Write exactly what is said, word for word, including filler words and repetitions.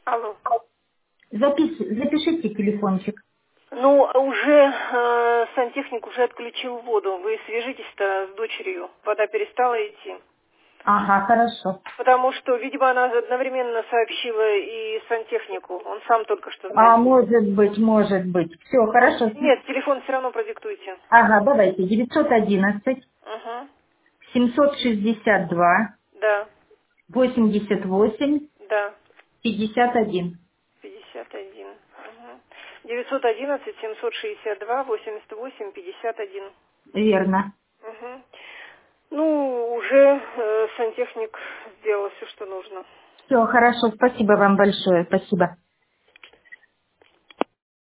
Алло. Запис... Запишите телефончик. Ну, уже э, сантехник уже отключил воду. Вы свяжитесь-то с дочерью. Вода перестала идти. Ага, хорошо. Потому что, видимо, она одновременно сообщила и сантехнику. Он сам только что А, звонил. может быть, может быть. Все, хорошо. Нет, телефон все равно продиктуйте. Ага, давайте. девятьсот одиннадцать Угу. семьсот шестьдесят два Да, восемьдесят восемь да. пятьдесят один. пятьдесят один. Угу. девятьсот одиннадцать семьсот шестьдесят два восемьдесят восемь пятьдесят один. Верно. Угу. Ну, уже э, сантехник сделал все, что нужно. Все, хорошо. Спасибо вам большое. Спасибо.